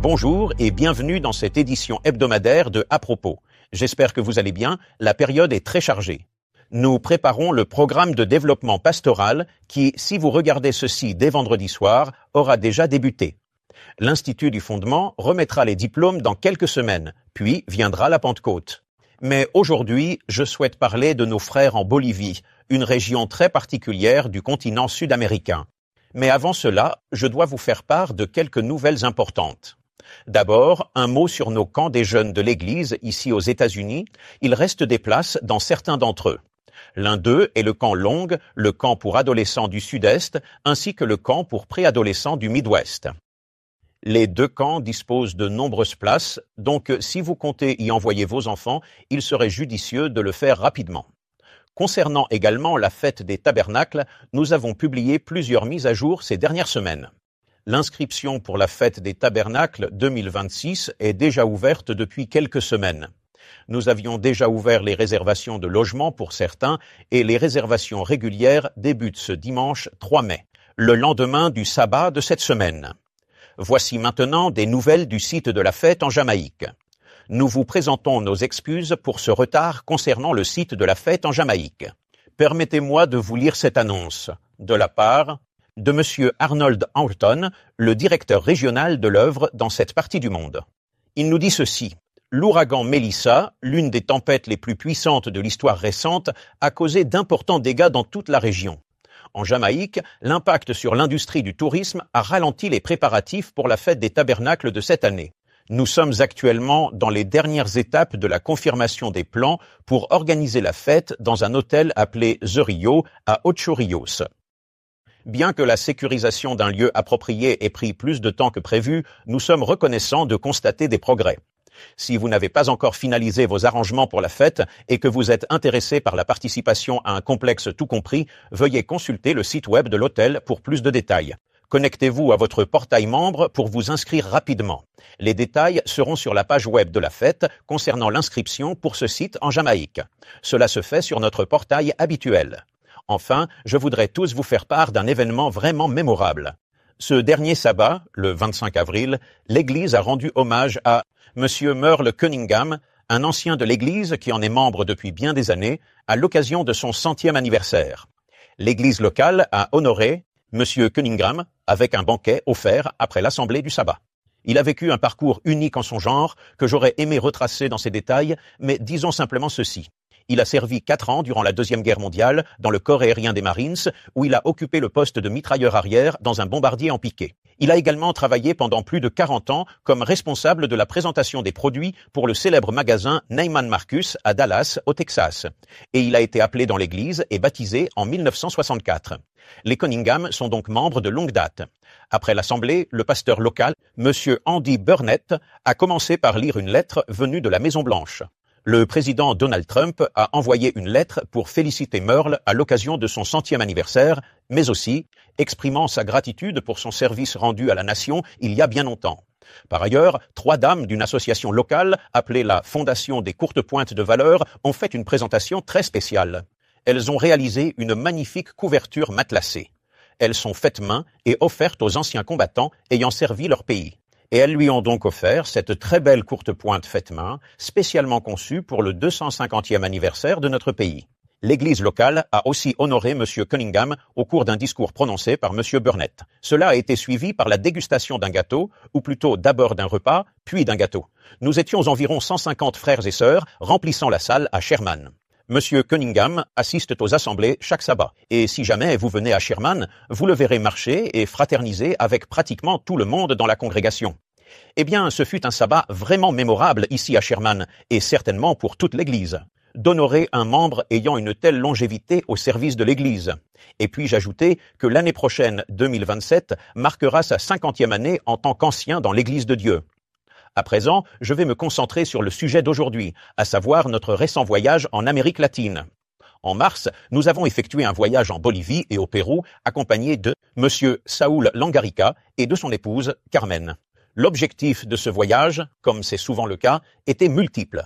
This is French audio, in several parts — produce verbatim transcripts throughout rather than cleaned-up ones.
Bonjour et bienvenue dans cette édition hebdomadaire de À propos. J'espère que vous allez bien, la période est très chargée. Nous préparons le programme de développement pastoral qui, si vous regardez ceci dès vendredi soir, aura déjà débuté. L'Institut du Fondement remettra les diplômes dans quelques semaines, puis viendra la Pentecôte. Mais aujourd'hui, je souhaite parler de nos frères en Bolivie, une région très particulière du continent sud-américain. Mais avant cela, je dois vous faire part de quelques nouvelles importantes. D'abord, un mot sur nos camps des jeunes de l'Église ici aux États-Unis. Il reste des places dans certains d'entre eux. L'un d'eux est le camp Long, le camp pour adolescents du Sud-Est, ainsi que le camp pour préadolescents du Midwest. Les deux camps disposent de nombreuses places, donc si vous comptez y envoyer vos enfants, il serait judicieux de le faire rapidement. Concernant également la fête des tabernacles, nous avons publié plusieurs mises à jour ces dernières semaines. L'inscription pour la fête des tabernacles deux mille vingt-six est déjà ouverte depuis quelques semaines. Nous avions déjà ouvert les réservations de logements pour certains et les réservations régulières débutent ce dimanche trois mai, le lendemain du sabbat de cette semaine. Voici maintenant des nouvelles du site de la fête en Jamaïque. Nous vous présentons nos excuses pour ce retard concernant le site de la fête en Jamaïque. Permettez-moi de vous lire cette annonce de la part de M. Arnold Horton, le directeur régional de l'œuvre dans cette partie du monde. Il nous dit ceci. L'ouragan Melissa, l'une des tempêtes les plus puissantes de l'histoire récente, a causé d'importants dégâts dans toute la région. En Jamaïque, l'impact sur l'industrie du tourisme a ralenti les préparatifs pour la fête des tabernacles de cette année. Nous sommes actuellement dans les dernières étapes de la confirmation des plans pour organiser la fête dans un hôtel appelé The Rio à Ocho Rios. Bien que la sécurisation d'un lieu approprié ait pris plus de temps que prévu, nous sommes reconnaissants de constater des progrès. Si vous n'avez pas encore finalisé vos arrangements pour la fête et que vous êtes intéressé par la participation à un complexe tout compris, veuillez consulter le site web de l'hôtel pour plus de détails. Connectez-vous à votre portail membre pour vous inscrire rapidement. Les détails seront sur la page web de la fête concernant l'inscription pour ce site en Jamaïque. Cela se fait sur notre portail habituel. Enfin, je voudrais tous vous faire part d'un événement vraiment mémorable. Ce dernier sabbat, le vingt-cinq avril, l'Église a rendu hommage à M. Merle Cunningham, un ancien de l'Église qui en est membre depuis bien des années, à l'occasion de son centième anniversaire. L'Église locale a honoré M. Cunningham avec un banquet offert après l'assemblée du sabbat. Il a vécu un parcours unique en son genre que j'aurais aimé retracer dans ses détails, mais disons simplement ceci. Il a servi quatre ans durant la Deuxième Guerre mondiale dans le corps aérien des Marines, où il a occupé le poste de mitrailleur arrière dans un bombardier en piqué. Il a également travaillé pendant plus de quarante ans comme responsable de la présentation des produits pour le célèbre magasin Neiman Marcus à Dallas, au Texas. Et il a été appelé dans l'église et baptisé en mille neuf cent soixante-quatre. Les Cunningham sont donc membres de longue date. Après l'assemblée, le pasteur local, M. Andy Burnett, a commencé par lire une lettre venue de la Maison-Blanche. Le président Donald Trump a envoyé une lettre pour féliciter Merle à l'occasion de son centième anniversaire, mais aussi exprimant sa gratitude pour son service rendu à la nation il y a bien longtemps. Par ailleurs, trois dames d'une association locale, appelée la Fondation des Courtes Pointes de Valeur, ont fait une présentation très spéciale. Elles ont réalisé une magnifique couverture matelassée. Elles sont faites main et offertes aux anciens combattants ayant servi leur pays. Et elles lui ont donc offert cette très belle courte pointe faite main, spécialement conçue pour le deux cent cinquantième anniversaire de notre pays. L'église locale a aussi honoré M. Cunningham au cours d'un discours prononcé par M. Burnett. Cela a été suivi par la dégustation d'un gâteau, ou plutôt d'abord d'un repas, puis d'un gâteau. Nous étions environ cent cinquante frères et sœurs remplissant la salle à Sherman. M. Cunningham assiste aux assemblées chaque sabbat. Et si jamais vous venez à Sherman, vous le verrez marcher et fraterniser avec pratiquement tout le monde dans la congrégation. Eh bien, ce fut un sabbat vraiment mémorable ici à Sherman, et certainement pour toute l'Église. D'honorer un membre ayant une telle longévité au service de l'Église. Et puis j'ajoutais que l'année prochaine, deux mille vingt-sept, marquera sa cinquantième année en tant qu'ancien dans l'Église de Dieu. À présent, je vais me concentrer sur le sujet d'aujourd'hui, à savoir notre récent voyage en Amérique latine. En mars, nous avons effectué un voyage en Bolivie et au Pérou, accompagné de M. Saúl Langarica et de son épouse, Carmen. L'objectif de ce voyage, comme c'est souvent le cas, était multiple.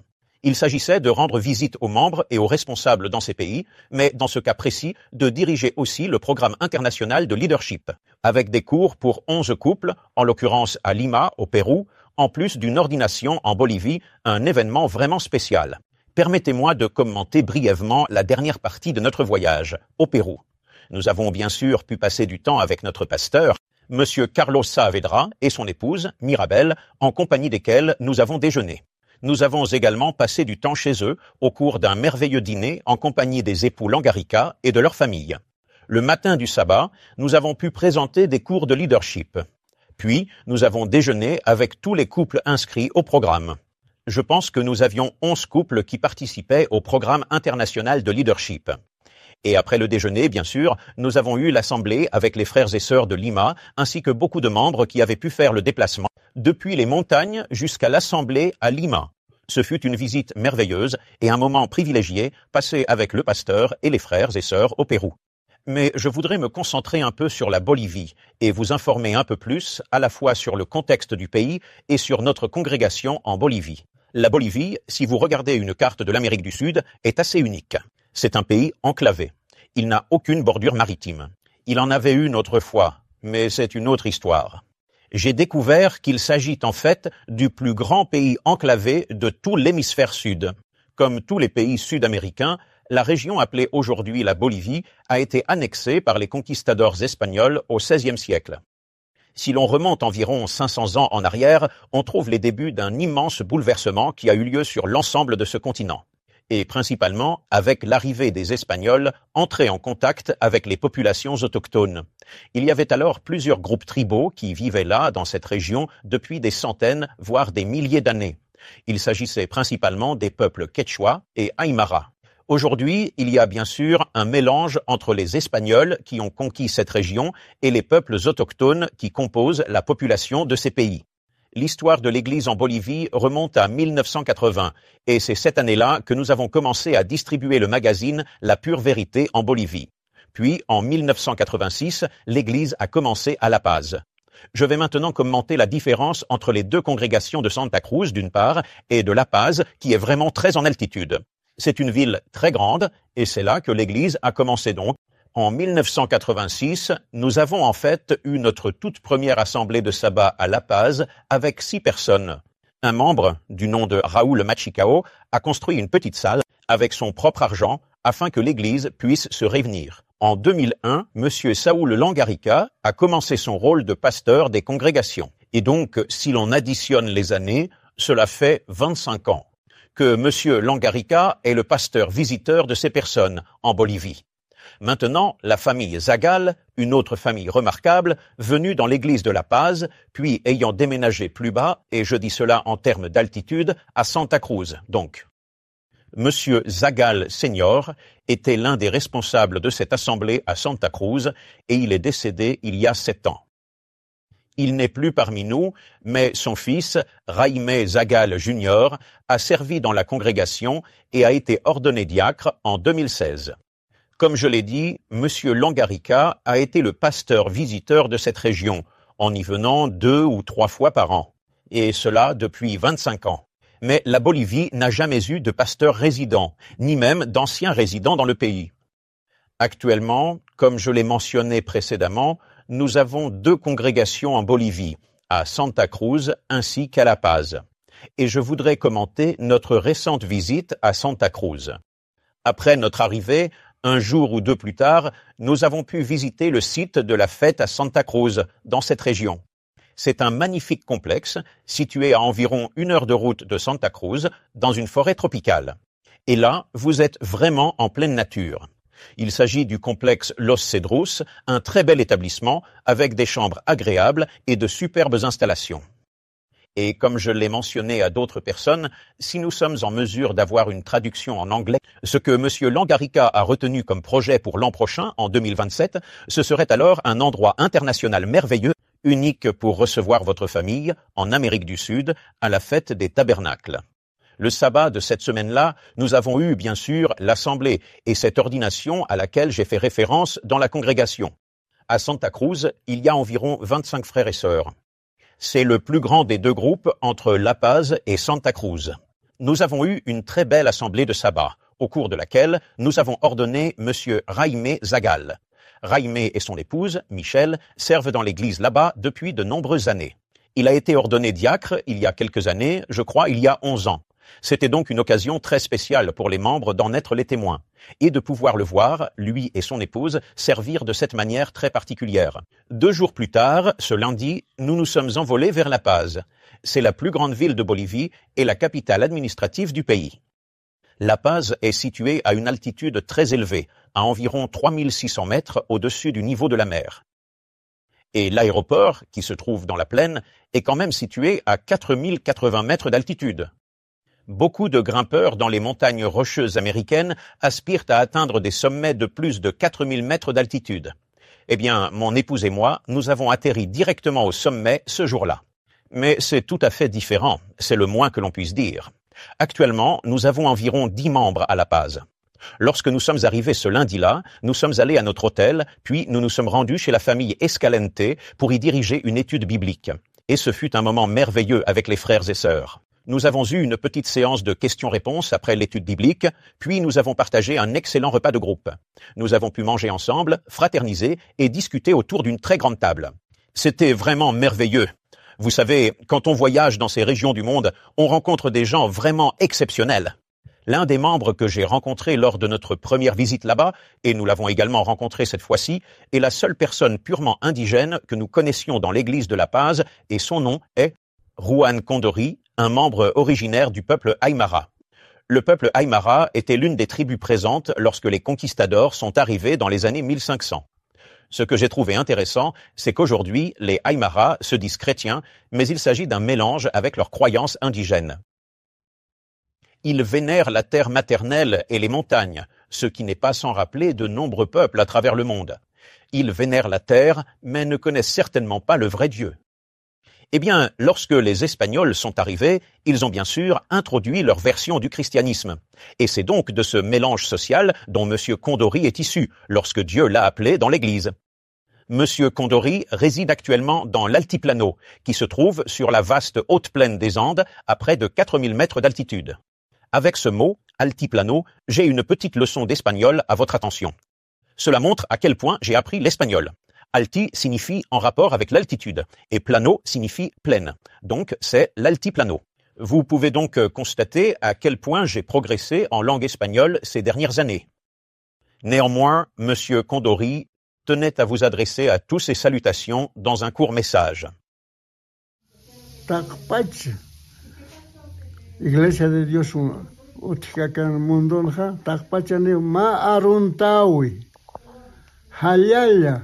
Il s'agissait de rendre visite aux membres et aux responsables dans ces pays, mais dans ce cas précis, de diriger aussi le programme international de leadership, avec des cours pour onze couples, en l'occurrence à Lima, au Pérou, en plus d'une ordination en Bolivie, un événement vraiment spécial. Permettez-moi de commenter brièvement la dernière partie de notre voyage, au Pérou. Nous avons bien sûr pu passer du temps avec notre pasteur, Monsieur Carlos Saavedra et son épouse, Mirabel, en compagnie desquels nous avons déjeuné. Nous avons également passé du temps chez eux au cours d'un merveilleux dîner en compagnie des époux Langarica et de leur famille. Le matin du sabbat, nous avons pu présenter des cours de leadership. Puis, nous avons déjeuné avec tous les couples inscrits au programme. Je pense que nous avions onze couples qui participaient au programme international de leadership. Et après le déjeuner, bien sûr, nous avons eu l'assemblée avec les frères et sœurs de Lima, ainsi que beaucoup de membres qui avaient pu faire le déplacement depuis les montagnes jusqu'à l'assemblée à Lima. Ce fut une visite merveilleuse et un moment privilégié passé avec le pasteur et les frères et sœurs au Pérou. Mais je voudrais me concentrer un peu sur la Bolivie et vous informer un peu plus à la fois sur le contexte du pays et sur notre congrégation en Bolivie. La Bolivie, si vous regardez une carte de l'Amérique du Sud, est assez unique. C'est un pays enclavé. Il n'a aucune bordure maritime. Il en avait une autrefois, mais c'est une autre histoire. J'ai découvert qu'il s'agit en fait du plus grand pays enclavé de tout l'hémisphère sud. Comme tous les pays sud-américains, la région appelée aujourd'hui la Bolivie a été annexée par les conquistadors espagnols au seizième siècle. Si l'on remonte environ cinq cents ans en arrière, on trouve les débuts d'un immense bouleversement qui a eu lieu sur l'ensemble de ce continent, et principalement avec l'arrivée des Espagnols entrés en contact avec les populations autochtones. Il y avait alors plusieurs groupes tribaux qui vivaient là, dans cette région, depuis des centaines, voire des milliers d'années. Il s'agissait principalement des peuples Quechua et Aymara. Aujourd'hui, il y a bien sûr un mélange entre les Espagnols qui ont conquis cette région et les peuples autochtones qui composent la population de ces pays. L'histoire de l'Église en Bolivie remonte à mille neuf cent quatre-vingts et c'est cette année-là que nous avons commencé à distribuer le magazine La Pure Vérité en Bolivie. Puis, en mille neuf cent quatre-vingt-six, l'Église a commencé à La Paz. Je vais maintenant commenter la différence entre les deux congrégations de Santa Cruz, d'une part, et de La Paz, qui est vraiment très en altitude. C'est une ville très grande, et c'est là que l'Église a commencé donc. En mille neuf cent quatre-vingt-six, nous avons en fait eu notre toute première assemblée de sabbat à La Paz avec six personnes. Un membre, du nom de Raúl Machicao, a construit une petite salle avec son propre argent afin que l'Église puisse se réunir. En deux mille un, M. Saúl Langarica a commencé son rôle de pasteur des congrégations. Et donc, si l'on additionne les années, cela fait vingt-cinq ans que M. Langarica est le pasteur visiteur de ces personnes en Bolivie. Maintenant, la famille Zagal, une autre famille remarquable, venue dans l'église de La Paz, puis ayant déménagé plus bas, et je dis cela en termes d'altitude, à Santa Cruz, donc. Monsieur Zagal Senior était l'un des responsables de cette assemblée à Santa Cruz, et il est décédé il y a sept ans. Il n'est plus parmi nous, mais son fils, Jaime Zagal Junior, a servi dans la congrégation et a été ordonné diacre en deux mille seize. Comme je l'ai dit, M. Langarica a été le pasteur visiteur de cette région, en y venant deux ou trois fois par an, et cela depuis vingt-cinq ans. Mais la Bolivie n'a jamais eu de pasteur résident, ni même d'anciens résidents dans le pays. Actuellement, comme je l'ai mentionné précédemment, nous avons deux congrégations en Bolivie, à Santa Cruz ainsi qu'à La Paz. Et je voudrais commenter notre récente visite à Santa Cruz. Après notre arrivée, un jour ou deux plus tard, nous avons pu visiter le site de la fête à Santa Cruz, dans cette région. C'est un magnifique complexe, situé à environ une heure de route de Santa Cruz, dans une forêt tropicale. Et là, vous êtes vraiment en pleine nature. Il s'agit du complexe Los Cedrus, un très bel établissement avec des chambres agréables et de superbes installations. Et comme je l'ai mentionné à d'autres personnes, si nous sommes en mesure d'avoir une traduction en anglais, ce que M. Langarica a retenu comme projet pour l'an prochain, en deux mille vingt-sept, ce serait alors un endroit international merveilleux, unique pour recevoir votre famille, en Amérique du Sud, à la fête des tabernacles. Le sabbat de cette semaine-là, nous avons eu, bien sûr, l'assemblée et cette ordination à laquelle j'ai fait référence dans la congrégation. À Santa Cruz, il y a environ vingt-cinq frères et sœurs. C'est le plus grand des deux groupes entre La Paz et Santa Cruz. Nous avons eu une très belle assemblée de sabbat, au cours de laquelle nous avons ordonné M. Jaime Zagal. Jaime et son épouse, Michel, servent dans l'église là-bas depuis de nombreuses années. Il a été ordonné diacre il y a quelques années, je crois il y a onze ans. C'était donc une occasion très spéciale pour les membres d'en être les témoins, et de pouvoir le voir, lui et son épouse, servir de cette manière très particulière. Deux jours plus tard, ce lundi, nous nous sommes envolés vers La Paz. C'est la plus grande ville de Bolivie et la capitale administrative du pays. La Paz est située à une altitude très élevée, à environ trois mille six cents mètres au-dessus du niveau de la mer. Et l'aéroport, qui se trouve dans la plaine, est quand même situé à quatre mille quatre-vingts mètres d'altitude. Beaucoup de grimpeurs dans les montagnes rocheuses américaines aspirent à atteindre des sommets de plus de quatre mille mètres d'altitude. Eh bien, mon épouse et moi, nous avons atterri directement au sommet ce jour-là. Mais c'est tout à fait différent, c'est le moins que l'on puisse dire. Actuellement, nous avons environ dix membres à La Paz. Lorsque nous sommes arrivés ce lundi-là, nous sommes allés à notre hôtel, puis nous nous sommes rendus chez la famille Escalante pour y diriger une étude biblique. Et ce fut un moment merveilleux avec les frères et sœurs. Nous avons eu une petite séance de questions-réponses après l'étude biblique, puis nous avons partagé un excellent repas de groupe. Nous avons pu manger ensemble, fraterniser et discuter autour d'une très grande table. C'était vraiment merveilleux. Vous savez, quand on voyage dans ces régions du monde, on rencontre des gens vraiment exceptionnels. L'un des membres que j'ai rencontré lors de notre première visite là-bas, et nous l'avons également rencontré cette fois-ci, est la seule personne purement indigène que nous connaissions dans l'église de La Paz, et son nom est Juan Condori, un membre originaire du peuple Aymara. Le peuple Aymara était l'une des tribus présentes lorsque les conquistadors sont arrivés dans les années mille cinq cents. Ce que j'ai trouvé intéressant, c'est qu'aujourd'hui, les Aymara se disent chrétiens, mais il s'agit d'un mélange avec leurs croyances indigènes. Ils vénèrent la terre maternelle et les montagnes, ce qui n'est pas sans rappeler de nombreux peuples à travers le monde. Ils vénèrent la terre, mais ne connaissent certainement pas le vrai Dieu. Eh bien, lorsque les Espagnols sont arrivés, ils ont bien sûr introduit leur version du christianisme. Et c'est donc de ce mélange social dont M. Condori est issu, lorsque Dieu l'a appelé dans l'Église. M. Condori réside actuellement dans l'Altiplano, qui se trouve sur la vaste haute plaine des Andes, à près de quatre mille mètres d'altitude. Avec ce mot, Altiplano, j'ai une petite leçon d'espagnol à votre attention. Cela montre à quel point j'ai appris l'espagnol. Alti signifie en rapport avec l'altitude et plano signifie plaine. Donc c'est l'altiplano. Vous pouvez donc constater à quel point j'ai progressé en langue espagnole ces dernières années. Néanmoins, M. Condori tenait à vous adresser à tous ses salutations dans un court message. Takpach, Iglesia de Dios utikakan mundonja, takpachane ma aruntawi, hayaya.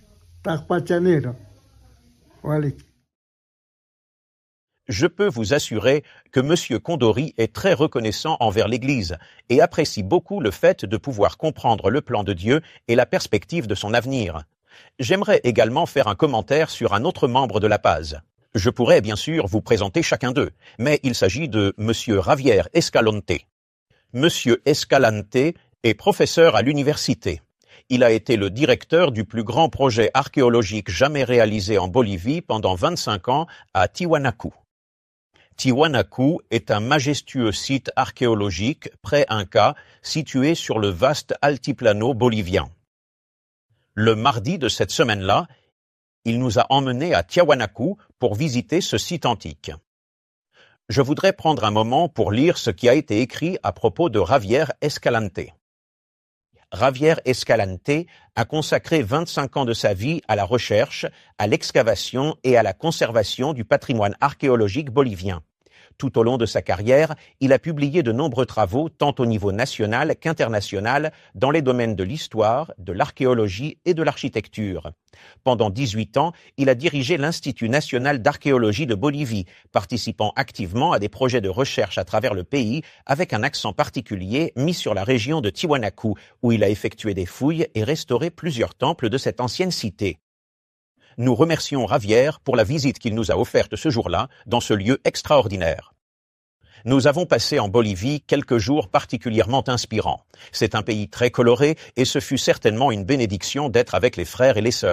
Je peux vous assurer que M. Condori est très reconnaissant envers l'Église et apprécie beaucoup le fait de pouvoir comprendre le plan de Dieu et la perspective de son avenir. J'aimerais également faire un commentaire sur un autre membre de La Paz. Je pourrais bien sûr vous présenter chacun d'eux, mais il s'agit de M. Javier Escalante. M. Escalante est professeur à l'université. Il a été le directeur du plus grand projet archéologique jamais réalisé en Bolivie pendant vingt-cinq ans à Tiwanaku. Tiwanaku est un majestueux site archéologique pré-inca situé sur le vaste altiplano bolivien. Le mardi de cette semaine-là, il nous a emmenés à Tiwanaku pour visiter ce site antique. Je voudrais prendre un moment pour lire ce qui a été écrit à propos de Javier Escalante. Javier Escalante a consacré vingt-cinq ans de sa vie à la recherche, à l'excavation et à la conservation du patrimoine archéologique bolivien. Tout au long de sa carrière, il a publié de nombreux travaux tant au niveau national qu'international dans les domaines de l'histoire, de l'archéologie et de l'architecture. Pendant dix-huit ans, il a dirigé l'Institut national d'archéologie de Bolivie, participant activement à des projets de recherche à travers le pays avec un accent particulier mis sur la région de Tiwanaku, où il a effectué des fouilles et restauré plusieurs temples de cette ancienne cité. Nous remercions Javier pour la visite qu'il nous a offerte ce jour-là dans ce lieu extraordinaire. Nous avons passé en Bolivie quelques jours particulièrement inspirants. C'est un pays très coloré et ce fut certainement une bénédiction d'être avec les frères et les sœurs.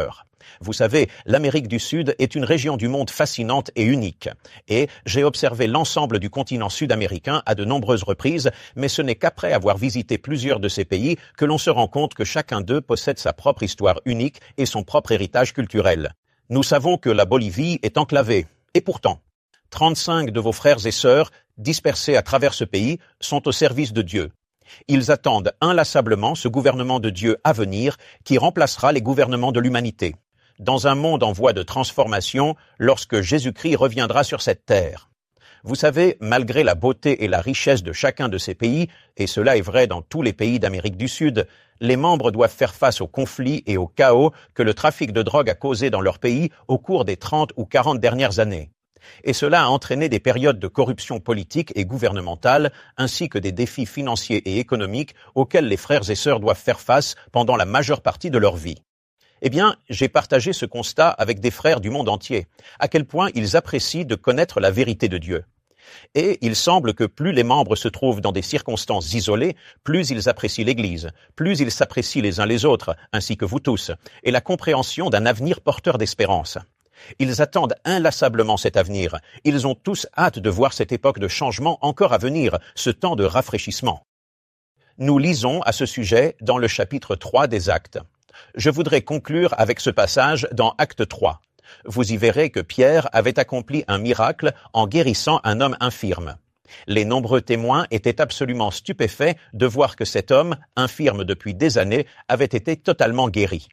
Vous savez, l'Amérique du Sud est une région du monde fascinante et unique. Et j'ai observé l'ensemble du continent sud-américain à de nombreuses reprises, mais ce n'est qu'après avoir visité plusieurs de ces pays que l'on se rend compte que chacun d'eux possède sa propre histoire unique et son propre héritage culturel. Nous savons que la Bolivie est enclavée. Et pourtant, trente-cinq de vos frères et sœurs, dispersés à travers ce pays, sont au service de Dieu. Ils attendent inlassablement ce gouvernement de Dieu à venir qui remplacera les gouvernements de l'humanité, dans un monde en voie de transformation lorsque Jésus-Christ reviendra sur cette terre. Vous savez, malgré la beauté et la richesse de chacun de ces pays, et cela est vrai dans tous les pays d'Amérique du Sud, les membres doivent faire face aux conflits et au chaos que le trafic de drogue a causé dans leur pays au cours des trente ou quarante dernières années. Et cela a entraîné des périodes de corruption politique et gouvernementale, ainsi que des défis financiers et économiques auxquels les frères et sœurs doivent faire face pendant la majeure partie de leur vie. Eh bien, j'ai partagé ce constat avec des frères du monde entier, à quel point ils apprécient de connaître la vérité de Dieu. Et il semble que plus les membres se trouvent dans des circonstances isolées, plus ils apprécient l'Église, plus ils s'apprécient les uns les autres, ainsi que vous tous, et la compréhension d'un avenir porteur d'espérance. Ils attendent inlassablement cet avenir. Ils ont tous hâte de voir cette époque de changement encore à venir, ce temps de rafraîchissement. Nous lisons à ce sujet dans le chapitre trois des Actes. Je voudrais conclure avec ce passage dans Acte trois. Vous y verrez que Pierre avait accompli un miracle en guérissant un homme infirme. Les nombreux témoins étaient absolument stupéfaits de voir que cet homme, infirme depuis des années, avait été totalement guéri.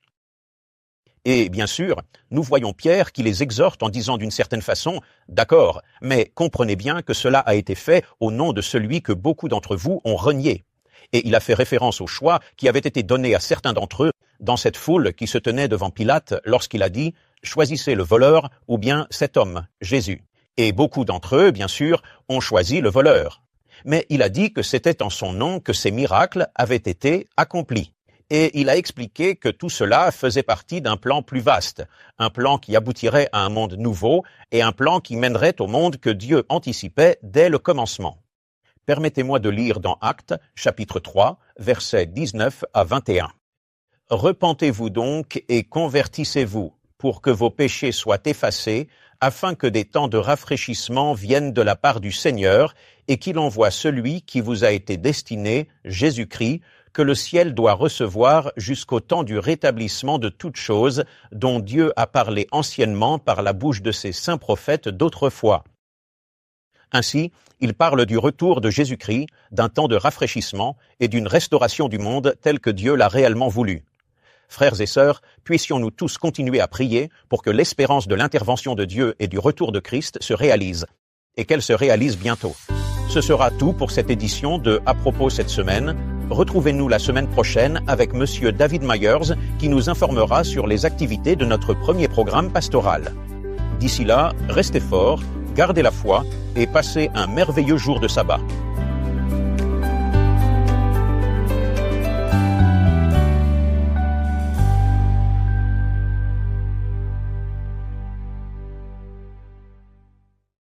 Et bien sûr, nous voyons Pierre qui les exhorte en disant d'une certaine façon « D'accord, mais comprenez bien que cela a été fait au nom de celui que beaucoup d'entre vous ont renié. » Et il a fait référence au choix qui avait été donné à certains d'entre eux dans cette foule qui se tenait devant Pilate lorsqu'il a dit « Choisissez le voleur ou bien cet homme, Jésus. » Et beaucoup d'entre eux, bien sûr, ont choisi le voleur. Mais il a dit que c'était en son nom que ces miracles avaient été accomplis. Et il a expliqué que tout cela faisait partie d'un plan plus vaste, un plan qui aboutirait à un monde nouveau et un plan qui mènerait au monde que Dieu anticipait dès le commencement. Permettez-moi de lire dans Actes, chapitre trois, versets dix-neuf à vingt et un. « Repentez-vous donc et convertissez-vous, pour que vos péchés soient effacés, afin que des temps de rafraîchissement viennent de la part du Seigneur, et qu'il envoie celui qui vous a été destiné, Jésus-Christ, que le ciel doit recevoir jusqu'au temps du rétablissement de toutes choses, dont Dieu a parlé anciennement par la bouche de ses saints prophètes d'autrefois. » Ainsi, il parle du retour de Jésus-Christ, d'un temps de rafraîchissement et d'une restauration du monde tel que Dieu l'a réellement voulu. Frères et sœurs, puissions-nous tous continuer à prier pour que l'espérance de l'intervention de Dieu et du retour de Christ se réalise, et qu'elle se réalise bientôt. Ce sera tout pour cette édition de À propos cette semaine. Retrouvez-nous la semaine prochaine avec Monsieur David Myers qui nous informera sur les activités de notre premier programme pastoral. D'ici là, restez forts, gardez la foi et passez un merveilleux jour de sabbat.